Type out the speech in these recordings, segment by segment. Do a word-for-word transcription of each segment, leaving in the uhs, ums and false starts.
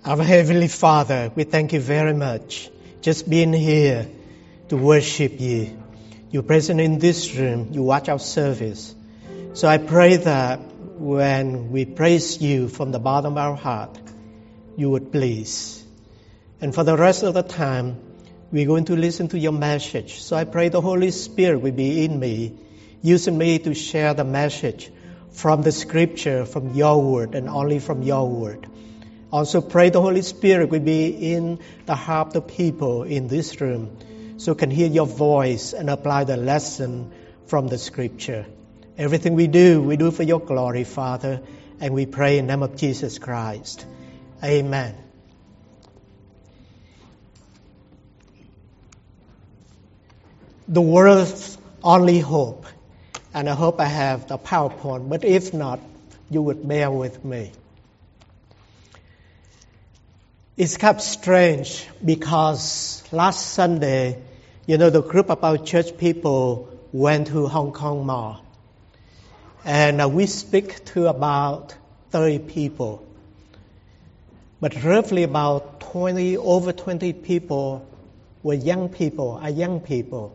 Our Heavenly Father, we thank you very much just being here to worship you. You're present in this room. You watch our service. So I pray that when we praise you from the bottom of our heart, you would please. And for the rest of the time, we're going to listen to your message. So I pray the Holy Spirit will be in me, using me to share the message from the Scripture, from your word, and only from your word. Also pray the Holy Spirit will be in the heart of the people in this room so can hear your voice and apply the lesson from the Scripture. Everything we do, we do for your glory, Father, and we pray in the name of Jesus Christ. Amen. The world's only hope, and I hope I have the PowerPoint, but if not, you would bear with me. It's kind of strange because last Sunday, you know, the group of our church people went to Hong Kong Mall. And uh, we speak to about thirty people. But roughly about twenty, over twenty people were young people, are young people.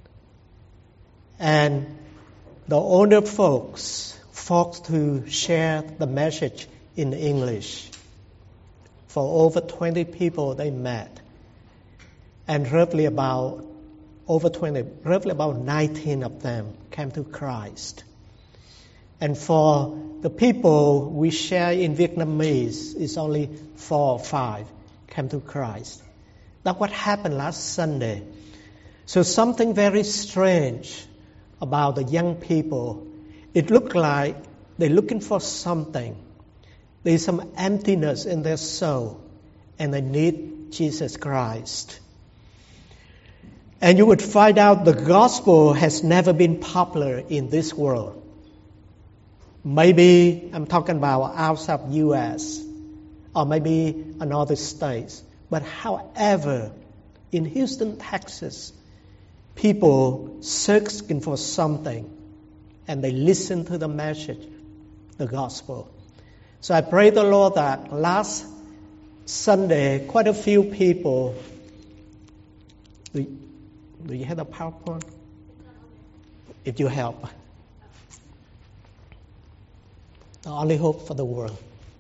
And the older folks forced to share the message in English. For over twenty people they met. And roughly about over twenty, roughly about nineteen of them came to Christ. And for the people we share in Vietnamese, it's only four or five came to Christ. That's what happened last Sunday. So something very strange about the young people. It looked like they're looking for something. There's some emptiness in their soul, and they need Jesus Christ. And you would find out the gospel has never been popular in this world. Maybe I'm talking about outside U S or maybe another states. But however, in Houston, Texas, people searching for something, and they listen to the message, the gospel. So I pray the Lord that last Sunday, quite a few people. Do, do you have the PowerPoint? If you help. The only hope for the world.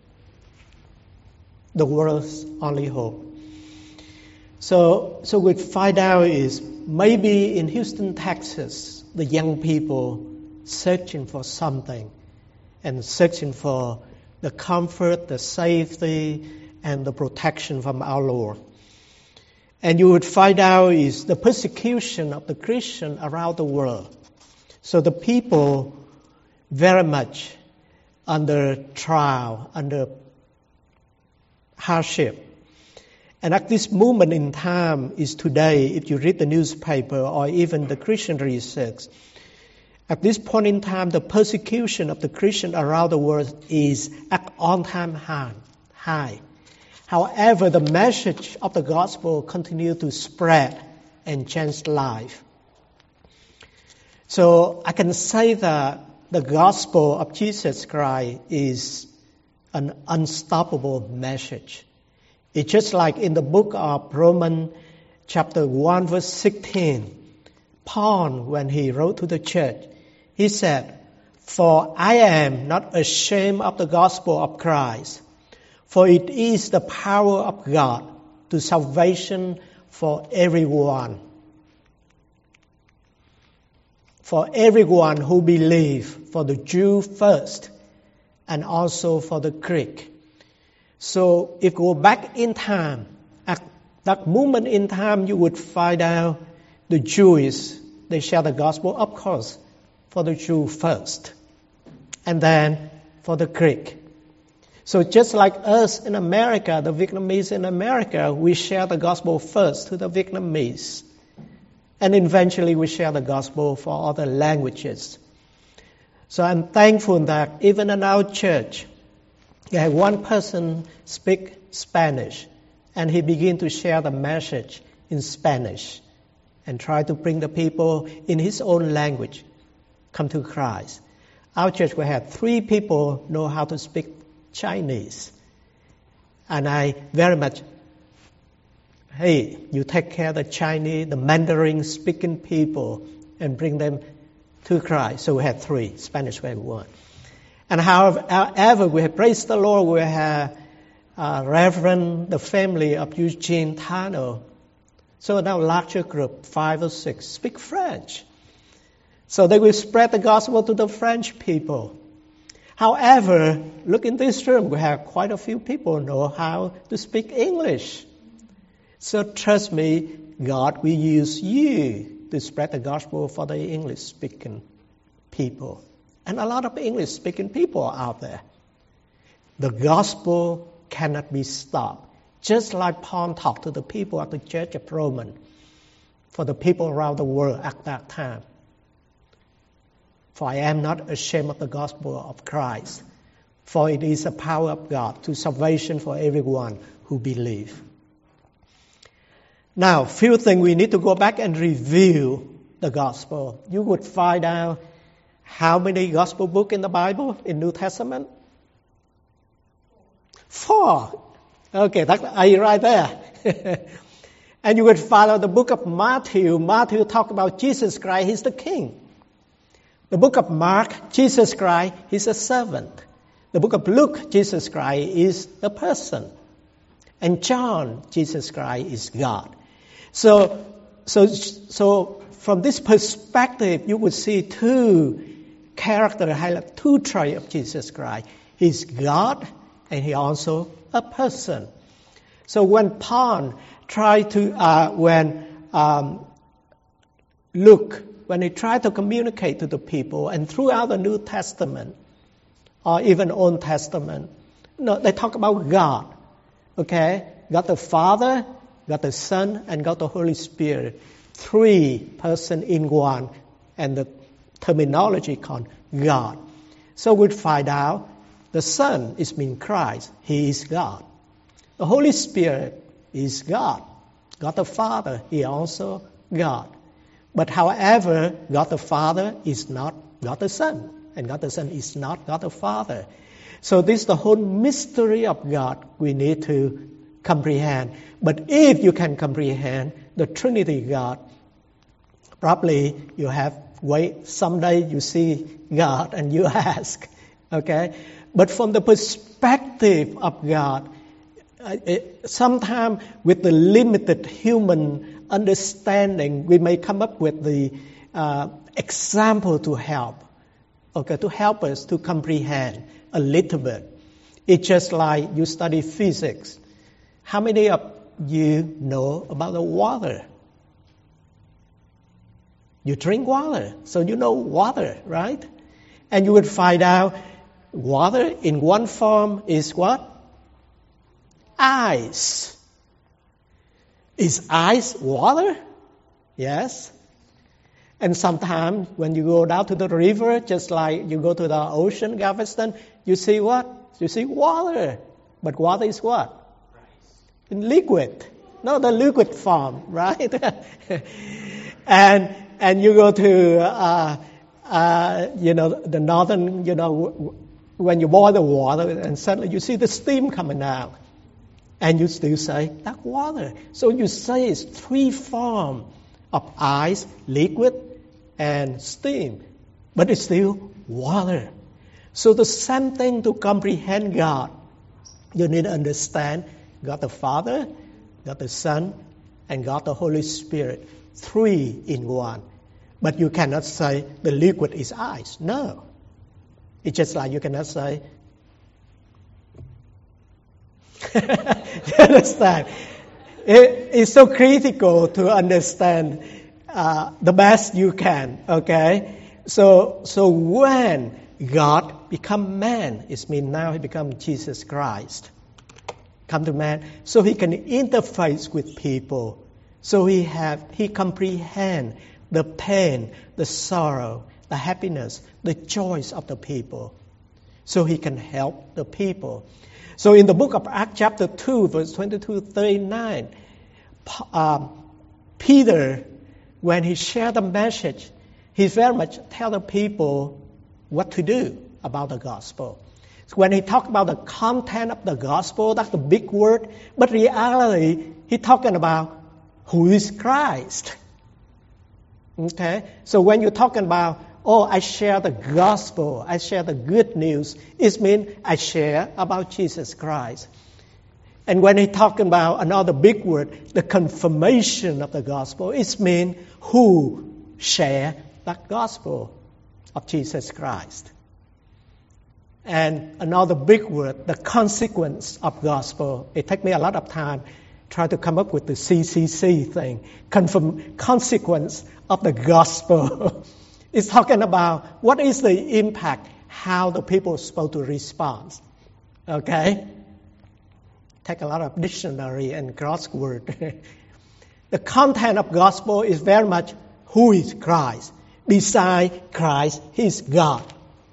The world's only hope. So, so we find out is maybe in Houston, Texas, the young people searching for something and searching for the comfort, the safety, and the protection from our Lord. And you would find out is the persecution of the Christian around the world. So the people very much under trial, under hardship. And at this moment in time is today, if you read the newspaper or even the Christian research, at this point in time, the persecution of the Christian around the world is at all-time high. However, the message of the gospel continues to spread and change life. So I can say that the gospel of Jesus Christ is an unstoppable message. It's just like in the book of Romans chapter one verse sixteen, Paul, when he wrote to the church, he said, "For I am not ashamed of the gospel of Christ, for it is the power of God to salvation for everyone. For everyone who believes, for the Jew first, and also for the Greek." So if you go back in time, at that moment in time, you would find out the Jews, they share the gospel, of course, for the Jew first, and then for the Greek. So just like us in America, the Vietnamese in America, we share the gospel first to the Vietnamese. And eventually we share the gospel for other languages. So I'm thankful that even in our church, we had one person speak Spanish, and he began to share the message in Spanish and try to bring the people in his own language come to Christ. Our church, we had three people know how to speak Chinese. And I very much, hey, you take care of the Chinese, the Mandarin speaking people and bring them to Christ. So we had three. Spanish we had one. And however, however we have praised the Lord, we have uh, Reverend, the family of Eugene Tano. So now larger group, five or six, speak French. So they will spread the gospel to the French people. However, look in this room, we have quite a few people know how to speak English. So trust me, God will use you to spread the gospel for the English-speaking people. And a lot of English-speaking people are out there. The gospel cannot be stopped. Just like Paul talked to the people at the Church of Rome, for the people around the world at that time. For I am not ashamed of the gospel of Christ, for it is the power of God to salvation for everyone who believes. Now, few things we need to go back and review the gospel. You would find out how many gospel books in the Bible, in New Testament? Four. Okay, that's right there. And you would follow the book of Matthew. Matthew talked about Jesus Christ, He's the King. The book of Mark, Jesus Christ, He's a servant. The book of Luke, Jesus Christ is a person. And John, Jesus Christ is God. So, so, so from this perspective, you would see two characters, highlight two traits of Jesus Christ. He's God, and He also a person. So when Paul tried to, uh, when um, Luke, when he tried to communicate to the people, and throughout the New Testament, or even Old Testament, you know, they talk about God. Okay, God the Father, God the Son, and God the Holy Spirit. Three person in one, and the terminology called God. So we'd find out the Son is mean Christ. He is God. The Holy Spirit is God. God the Father, He also God. But however, God the Father is not God the Son, and God the Son is not God the Father. So this is the whole mystery of God we need to comprehend. But if you can comprehend the Trinity God, probably you have wait someday you see God and you ask, okay? But from the perspective of God, uh, sometimes with the limited human understanding, we may come up with the uh, example to help, okay, to help us to comprehend a little bit. It's just like you study physics. How many of you know about the water? You drink water, so you know water, right? And you would find out water in one form is what? Ice. Is ice water? Yes. And sometimes when you go down to the river, just like you go to the ocean, Galveston, you see what? You see water. But water is what? In liquid. No, the liquid form, right? and and you go to, uh, uh, you know, the northern, you know, when you boil the water, and suddenly you see the steam coming out. And you still say, that's water. So you say it's three forms of ice, liquid, and steam. But it's still water. So the same thing to comprehend God. You need to understand God the Father, God the Son, and God the Holy Spirit. Three in one. But you cannot say the liquid is ice. No. It's just like you cannot say, you understand? It, it's so critical to understand uh, the best you can, okay? So, so when God become man, it means now He become Jesus Christ. Come to man, so He can interface with people. So He have, He comprehend the pain, the sorrow, the happiness, the joys of the people. So He can help the people. So in the book of Acts chapter two, verse twenty-two to thirty-nine, um, Peter, when he shared the message, he very much tell the people what to do about the gospel. So when he talked about the content of the gospel, that's the big word. But reality, he's talking about who is Christ. Okay? So when you're talking about, oh, I share the gospel, I share the good news, it means I share about Jesus Christ. And when he's talking about another big word, the confirmation of the gospel, it means who share that gospel of Jesus Christ. And another big word, the consequence of gospel. It takes me a lot of time try to come up with the C C C thing, confirm, consequence of the gospel. It's talking about what is the impact, how the people are supposed to respond. Okay? Take a lot of dictionary and crossword. The content of gospel is very much who is Christ. Beside Christ, He's God.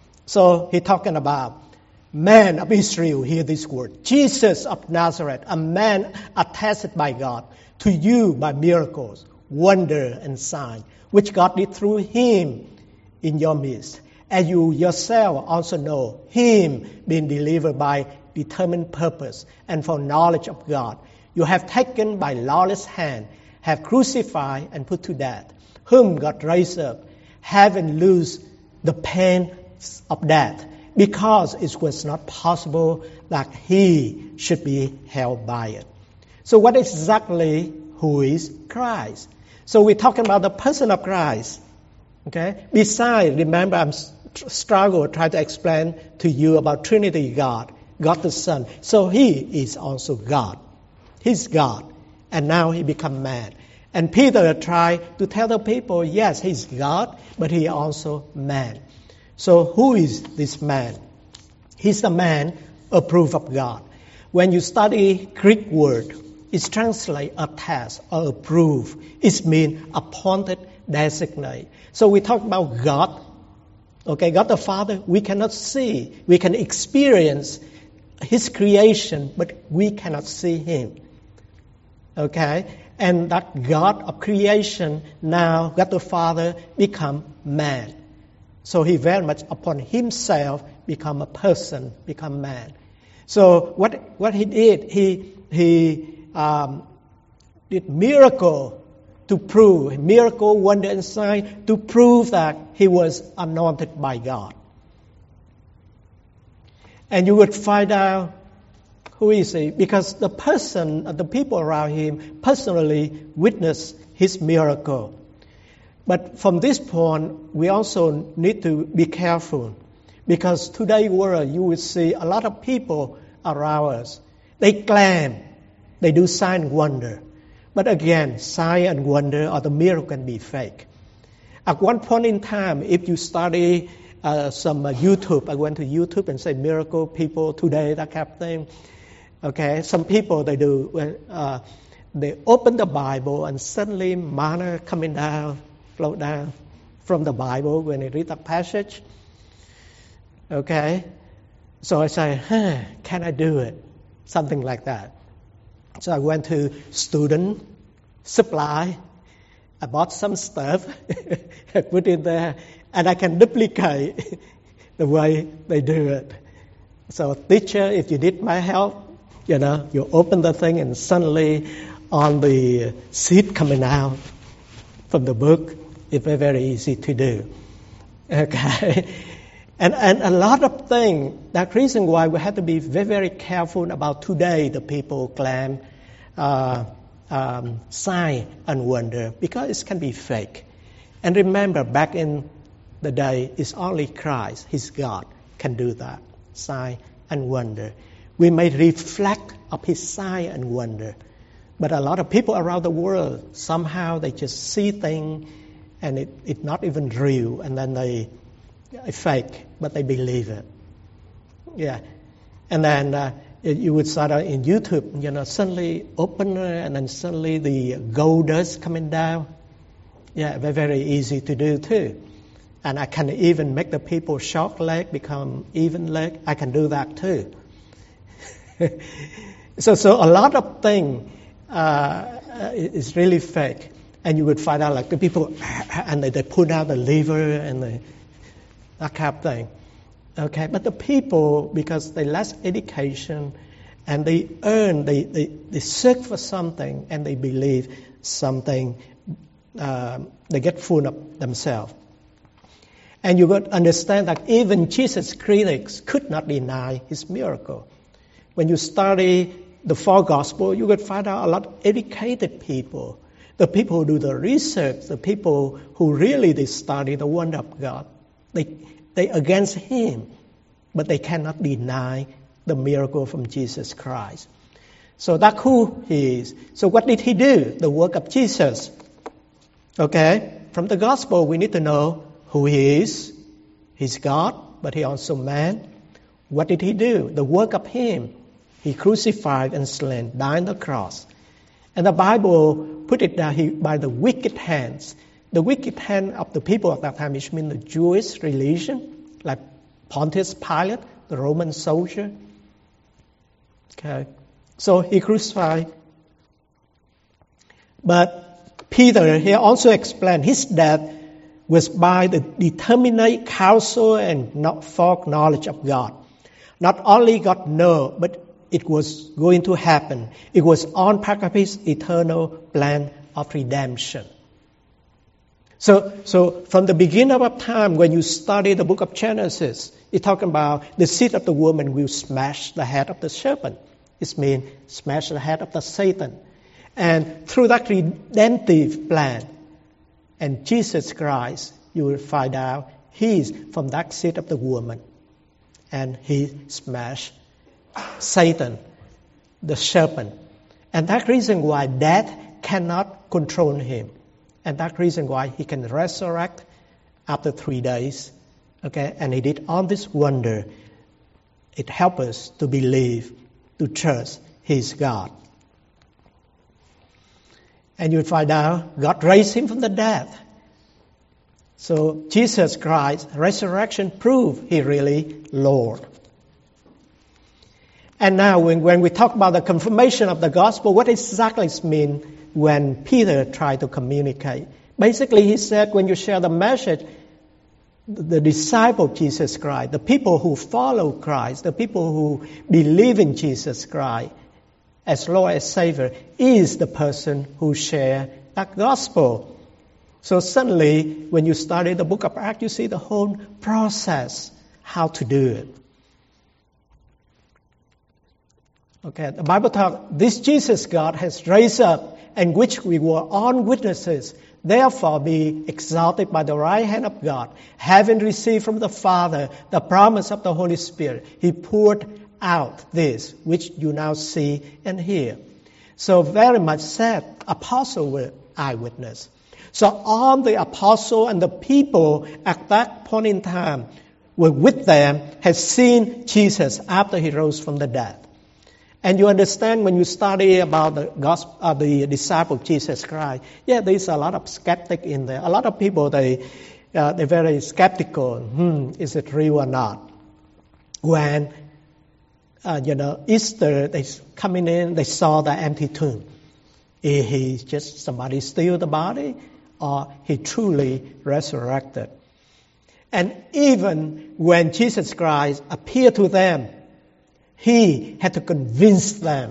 So he's talking about man of Israel, hear this word. Jesus of Nazareth, a man attested by God to you by miracles, wonder and sign, which God did through him in your midst. As you yourself also know, him being delivered by determined purpose and for knowledge of God, you have taken by lawless hand, have crucified and put to death, whom God raised up, having loosed the pain of death, because it was not possible that he should be held by it. So what exactly who is Christ? So we're talking about the person of Christ. Okay? Besides, remember I'm struggle trying to explain to you about Trinity God, God the Son. So he is also God. He's God. And now he become man. And Peter tried to tell the people, yes, he's God, but he also man. So who is this man? He's the man approved of God. When you study Greek word, it's translated attest or approve. It means appointed, designate. So we talk about God. Okay, God the Father, we cannot see. We can experience His creation, but we cannot see Him. Okay? And that God of creation, now God the Father become man. So he very much upon himself become a person, become man. So what what he did, he he um, did miracle to prove, miracle, wonder and sign to prove that he was anointed by God. And you would find out who is he, because the person, the people around him personally witnessed his miracle. But from this point, we also need to be careful, because today world you will see a lot of people around us. They claim they do sign and wonder, but again, sign and wonder or the miracle can be fake. At one point in time, if you study uh, some uh, YouTube, I went to YouTube and say miracle people today, that kind of thing. Okay, some people they do uh, they open the Bible and suddenly manna coming down. Flow down from the Bible when I read that passage. Okay? So I say, huh, can I do it? Something like that. So I went to student supply. I bought some stuff. I put it there. And I can duplicate the way they do it. So teacher, if you need my help, you know, you open the thing and suddenly on the seed coming out from the book, it's very, very easy to do. Okay? And and a lot of things, that reason why we have to be very, very careful about today the people claim uh, um, sign and wonder, because it can be fake. And remember, back in the day, it's only Christ, His God, can do that, sign and wonder. We may reflect of His sign and wonder, but a lot of people around the world, somehow they just see things and it, it's not even real, and then they it's fake, but they believe it. Yeah. And then uh, you would start out in YouTube, you know, suddenly open and then suddenly the gold dust coming down. Yeah, very, very easy to do too. And I can even make the people short leg become even leg. I can do that too. so, so a lot of things uh, is really fake. And you would find out like the people, and they, they pull out the liver and the, that kind of thing. Okay, but the people, because they less education and they earn, they, they, they search for something and they believe something, uh, they get full of themselves. And you got to understand that even Jesus' critics could not deny his miracle. When you study the four Gospels, you could find out a lot of educated people, the people who do the research, the people who really they study the wonder of God. They they against him, but they cannot deny the miracle from Jesus Christ. So that's who he is. So what did he do? The work of Jesus. Okay? From the Gospel, we need to know who he is. He's God, but he also man. What did he do? The work of him. He crucified and slain, died on the cross. And the Bible put it down he, by the wicked hands. The wicked hand of the people at that time, which means the Jewish religion, like Pontius Pilate, the Roman soldier. Okay, so he crucified. But Peter here also explained his death was by the determinate counsel and not foreknowledge of God. Not only God knew, but it was going to happen. It was on part of his eternal plan of redemption. So, so from the beginning of time, when you study the book of Genesis, it's talking about the seed of the woman will smash the head of the serpent. It means smash the head of the Satan. And through that redemptive plan, and Jesus Christ, you will find out he's from that seed of the woman. And he smashed Satan, the serpent. And that reason why death cannot control him. And that reason why he can resurrect after three days. Okay, and he did all this wonder. It helps us to believe, to trust he's God. And you'll find out God raised him from the dead. So Jesus Christ's resurrection proved he really Lord. And now when, when we talk about the confirmation of the gospel, what exactly does it mean when Peter tried to communicate? Basically, he said when you share the message, the disciple of Jesus Christ, the people who follow Christ, the people who believe in Jesus Christ as Lord and Savior, is the person who share that gospel. So suddenly, when you study the book of Acts, you see the whole process, how to do it. Okay, the Bible talks, this Jesus God has raised up, and which we were all witnesses. Therefore be exalted by the right hand of God, having received from the Father the promise of the Holy Spirit. He poured out this, which you now see and hear. So very much said, apostles were eyewitness. So all the apostles and the people at that point in time were with them, had seen Jesus after he rose from the dead. And you understand when you study about the gospel, uh, the disciple of Jesus Christ, yeah, there's a lot of skeptic in there. A lot of people, they, uh, they're very skeptical. Hmm, is it real or not? When, uh, you know, Easter, they coming in, they saw the empty tomb. Is he just somebody steal the body, or he truly resurrected? And even when Jesus Christ appeared to them, he had to convince them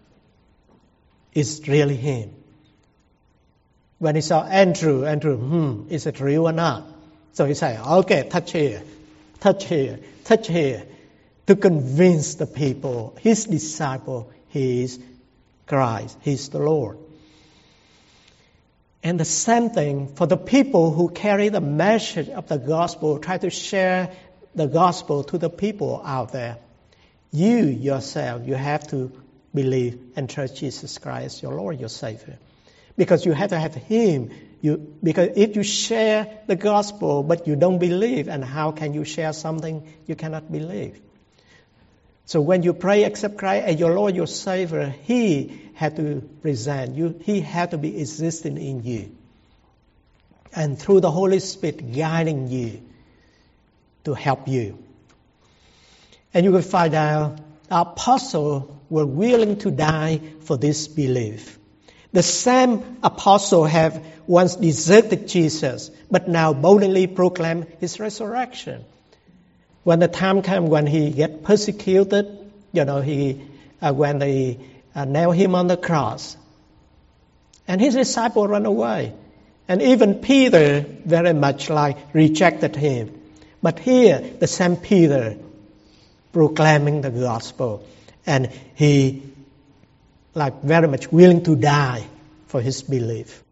it's really him. When he saw Andrew, Andrew, hmm, is it real or not? So he said, okay, touch here, touch here, touch here, to convince the people, his disciple, he is Christ, he's the Lord. And the same thing for the people who carry the message of the gospel, try to share the gospel to the people out there. You yourself, you have to believe and trust Jesus Christ, your Lord, your Savior. Because you have to have Him. You, because if you share the gospel but you don't believe, and how can you share something you cannot believe? So when you pray, accept Christ as your Lord, your Savior, He had to present you. He had to be existing in you. And through the Holy Spirit guiding you to help you. And you will find out the apostles were willing to die for this belief. The same apostles have once deserted Jesus, but now boldly proclaim His resurrection. When the time came when he get persecuted, you know, he uh, when they uh, nailed him on the cross, and his disciples ran away, and even Peter very much like rejected him. But here, the same Peter proclaiming the gospel, and he like very much willing to die for his belief.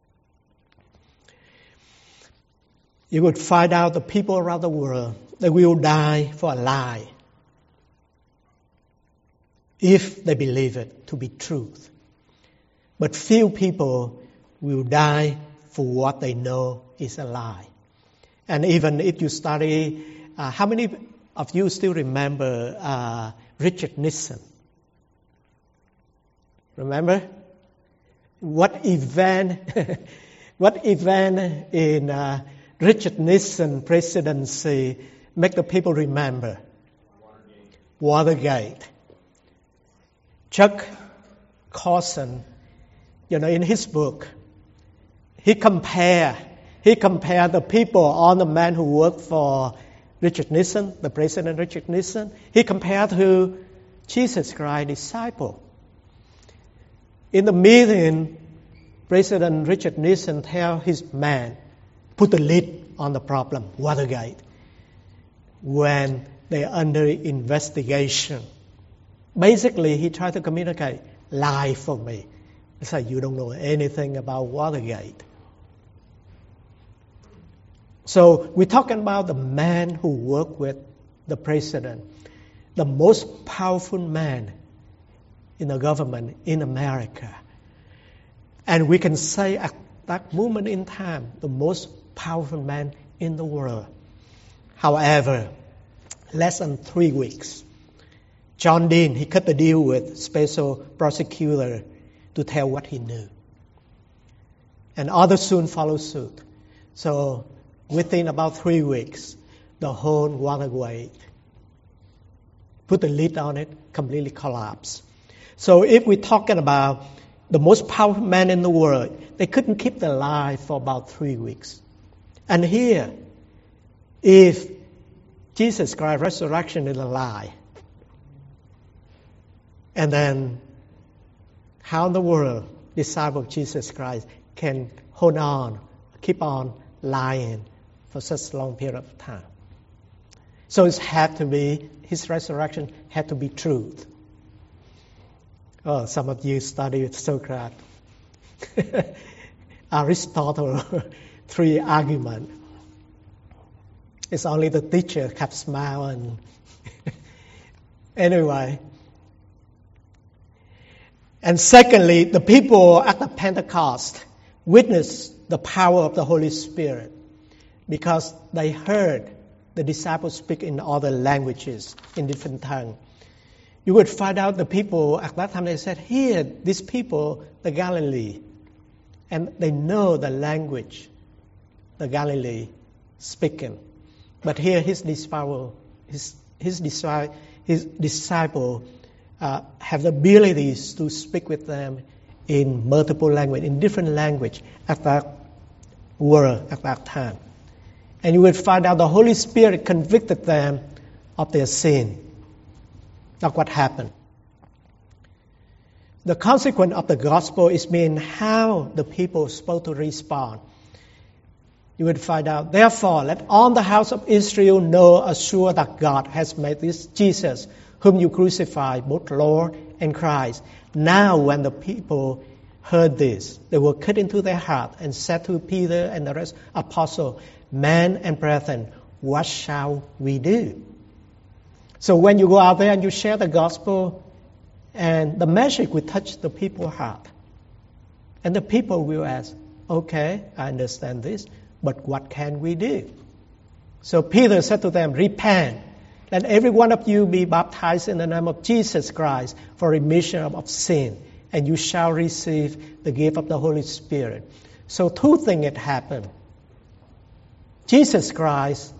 You would find out the people around the world, they will die for a lie if they believe it to be truth. But few people will die for what they know is a lie. And even if you study, uh, how many of you still remember uh, Richard Nixon? Remember? What event, what event in uh, Richard Nixon presidency make the people remember? Watergate. Watergate. Chuck Colson, you know, in his book, he compare he compared the people, all the men who worked for Richard Nixon, the President Richard Nixon, he compared to Jesus Christ's disciple. In the meeting, President Richard Nixon tell his men, put the lid on the problem, Watergate, when they are under investigation. Basically, he tried to communicate, lie for me. He said, you don't know anything about Watergate. So we're talking about the man who worked with the president, the most powerful man in the government in America. And we can say at that moment in time, the most powerful man in the world. However, less than three weeks, John Dean, he cut the deal with special prosecutor to tell what he knew. And others soon followed suit. So within about three weeks, the whole Watergate, put the lid on it, completely collapsed. So if we're talking about the most powerful man in the world, they couldn't keep the lie for about three weeks. And here, if Jesus Christ's resurrection is a lie, and then how in the world disciples of Jesus Christ can hold on, keep on lying for such a long period of time? So it had to be, his resurrection had to be truth. Oh, some of you studied Socrates. Aristotle, three arguments. It's only the teacher kept smiling. Anyway. And secondly, the people at the Pentecost witnessed the power of the Holy Spirit because they heard the disciples speak in other languages, in different tongues. You would find out the people at that time, they said, here, these people, the Galilee, and they know the language, the Galilee speaking. But here his disciple, his, his, disciple, his disciple uh, have the abilities to speak with them in multiple language, in different language at that world, at that time. And you would find out the Holy Spirit convicted them of their sin. That's what happened. The consequence of the gospel is being how the people are supposed to respond. You would find out, therefore, let all the house of Israel know assure that God has made this Jesus, whom you crucified, both Lord and Christ. Now when the people heard this, they were cut into their heart and said to Peter and the rest apostles, men and brethren, what shall we do? So when you go out there and you share the gospel, and the message will touch the people's heart. And the people will ask, okay, I understand this, but what can we do? So Peter said to them, repent. Let every one of you be baptized in the name of Jesus Christ for remission of sin, and you shall receive the gift of the Holy Spirit. So two things had happened. Jesus Christ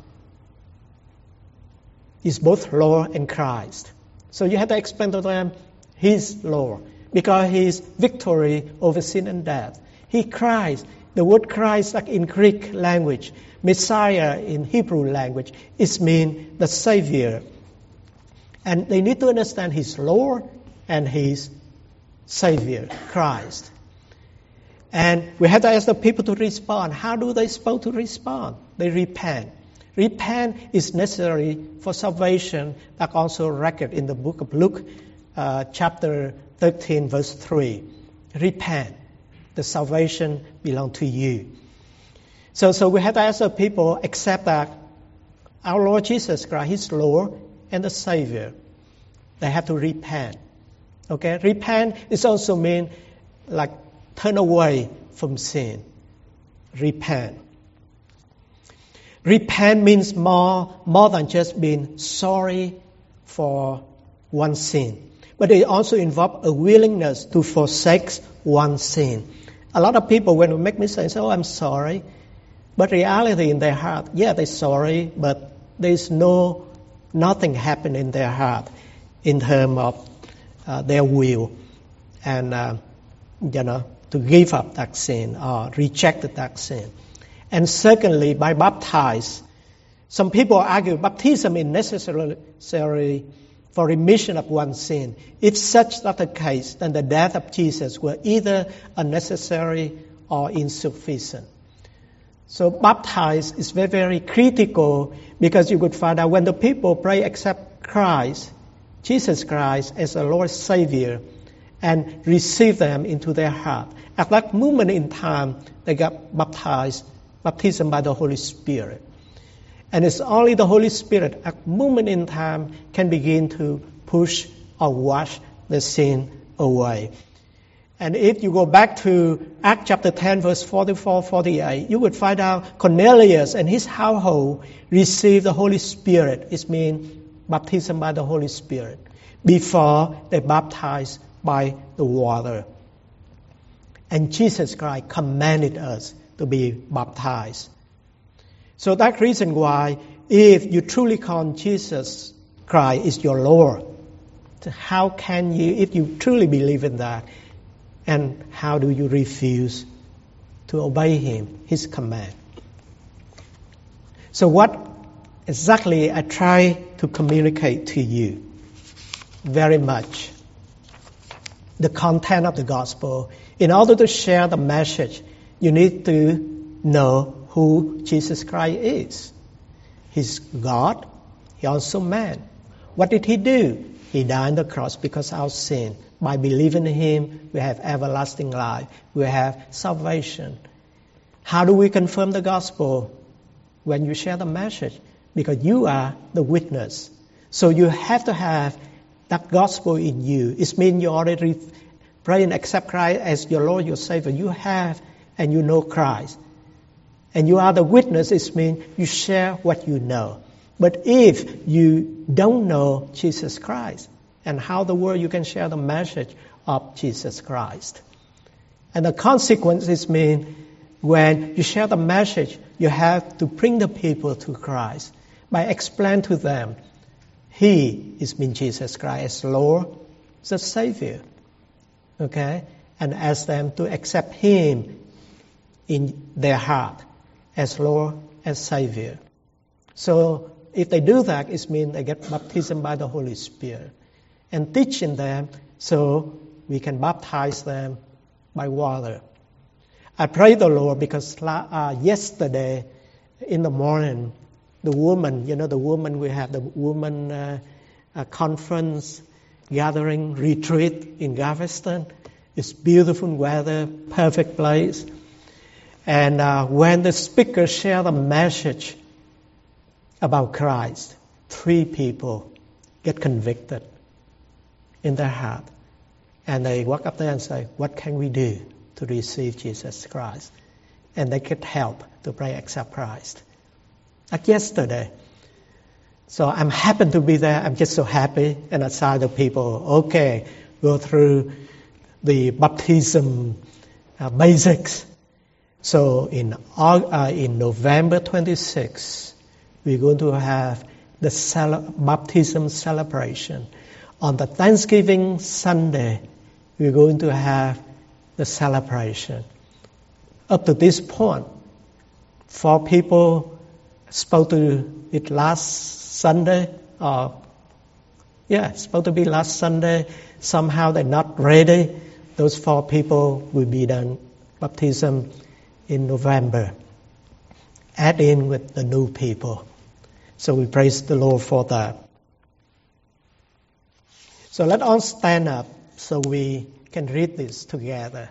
is both Lord and Christ. So you have to explain to them, He's Lord, because He's victory over sin and death. He Christ The word Christ, like in Greek language, Messiah in Hebrew language, it means the Savior. And they need to understand He's Lord and He's Savior, Christ. And we have to ask the people to respond. How do they supposed to respond? They repent. Repent is necessary for salvation, like also recorded in the book of Luke, uh, chapter thirteen, verse three. Repent. The salvation belongs to you. So, so we have to ask the people, accept that our Lord Jesus Christ, He's Lord and the Savior. They have to repent. Okay? Repent is also mean like turn away from sin. Repent. Repent means more, more than just being sorry for one sin. But it also involves a willingness to forsake one sin. A lot of people, when we make mistakes, say, oh, I'm sorry. But reality in their heart, yeah, they're sorry, but there's no, nothing happened in their heart in terms of uh, their will. And, uh, you know, to give up that sin or reject that sin. And secondly, by baptize. Some people argue baptism is necessary for remission of one sin. If such not the case, then the death of Jesus were either unnecessary or insufficient. So baptize is very, very critical because you could find out when the people pray accept Christ, Jesus Christ as a Lord Savior, and receive them into their heart. At that moment in time, they got baptized, baptism by the Holy Spirit. And it's only the Holy Spirit at that moment in time can begin to push or wash the sin away. And if you go back to Acts chapter ten, verse forty-four, forty-eight, you would find out Cornelius and his household received the Holy Spirit. It means baptism by the Holy Spirit before they baptized by the water. And Jesus Christ commanded us to be baptized. So that's the reason why if you truly call Jesus Christ is your Lord, how can you, if you truly believe in that, and how do you refuse to obey Him, His command? So what exactly I try to communicate to you very much, the content of the gospel. In order to share the message, you need to know who Jesus Christ is. He's God. He also man. What did He do? He died on the cross because of our sin. By believing in Him, we have everlasting life. We have salvation. How do we confirm the gospel? When you share the message. Because you are the witness. So you have to have that gospel in you. It means you already pray and accept Christ as your Lord, your Savior. You have and you know Christ. And you are the witness. It means you share what you know. But if you don't know Jesus Christ, and how the world you can share the message of Jesus Christ. And the consequences mean when you share the message, you have to bring the people to Christ by explaining to them He is mean Jesus Christ as Lord, the Savior. Okay? And ask them to accept Him in their heart as Lord and Savior. So if they do that, it means they get baptism by the Holy Spirit. And teaching them so we can baptize them by water. I pray the Lord because uh, yesterday in the morning, the woman, you know, the woman, we have the woman uh, uh, conference, gathering, retreat in Galveston. It's beautiful weather, perfect place. And uh, when the speaker shared the message about Christ, three people get convicted in their heart. And they walk up there and say, what can we do to receive Jesus Christ? And they get help to pray accept Christ. Like yesterday. So I'm happy to be there. I'm just so happy. And I saw the people, okay, go through the baptism uh, basics. So in uh, in November twenty-sixth, we're going to have the cele- baptism celebration. On the Thanksgiving Sunday, we're going to have the celebration. up to this point, four people spoke to it last Sunday, or yeah, it's supposed to be last Sunday. Somehow they're not ready. Those four people will be done baptism in November. Add in with the new people. So we praise the Lord for that. So let us stand up so we can read this together.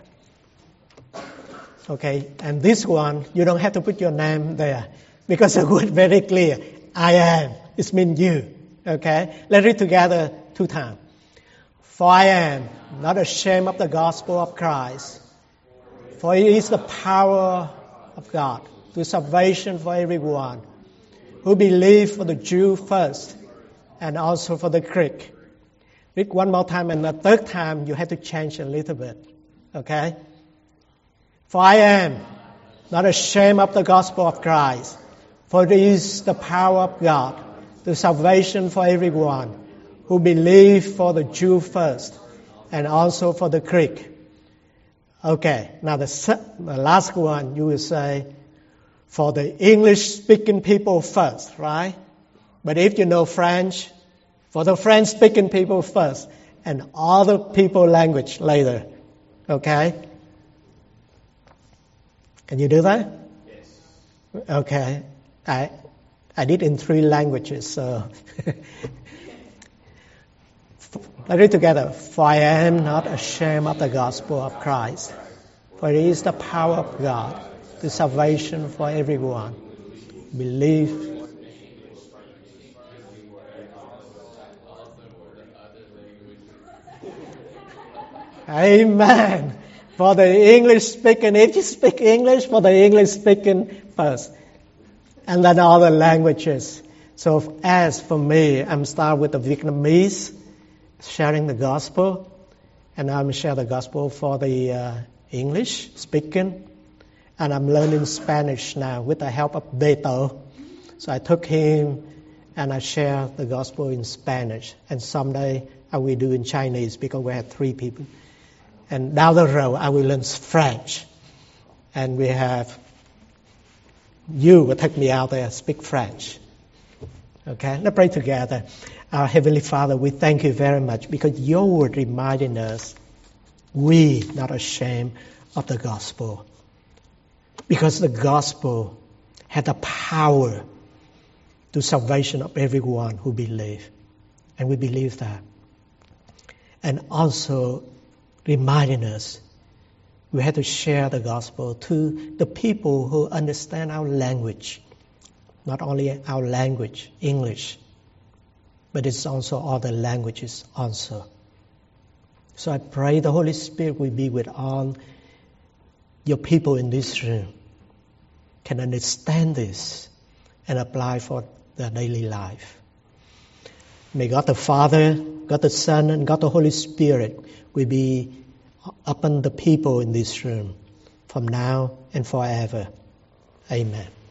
Okay, and this one, you don't have to put your name there because the word very clear. I am. It means you. Okay, let's read together two times. For I am not ashamed of the gospel of Christ, for it is the power of God to salvation for everyone who believe, for the Jew first and also for the Greek. Read one more time, and the third time you have to change a little bit. Okay? For I am not ashamed of the gospel of Christ, for it is the power of God to salvation for everyone who believe, for the Jew first and also for the Greek. Okay, now the, the last one you will say, for the English-speaking people first, right? But if you know French, for the French-speaking people first, and other people language later. Okay? Can you do that? Yes. Okay. I I did in three languages, so let's read together. For I am not ashamed of the gospel of Christ, for it is the power of God to salvation for everyone. Believe. Amen. For the English speaking, if you speak English, for the English speaking first, and then other languages. So as for me, I'm start with the Vietnamese, sharing the gospel, and I'm share the gospel for the uh, English speaking, and I'm learning Spanish now with the help of Beto. So I took him and I share the gospel in Spanish, and someday I will do in Chinese because we have three people. And down the road, I will learn French. And we have, you will take me out there, speak French. Okay, let's pray together. Our Heavenly Father, we thank you very much because your word reminding us we not ashamed of the gospel. Because the gospel had the power to salvation of everyone who believe. And we believe that. And also reminding us we have to share the gospel to the people who understand our language. Not only our language, English, but it's also other languages also. So I pray the Holy Spirit will be with all your people in this room, can understand this and apply for their daily life. May God the Father, God the Son, and God the Holy Spirit will be upon the people in this room from now and forever. Amen.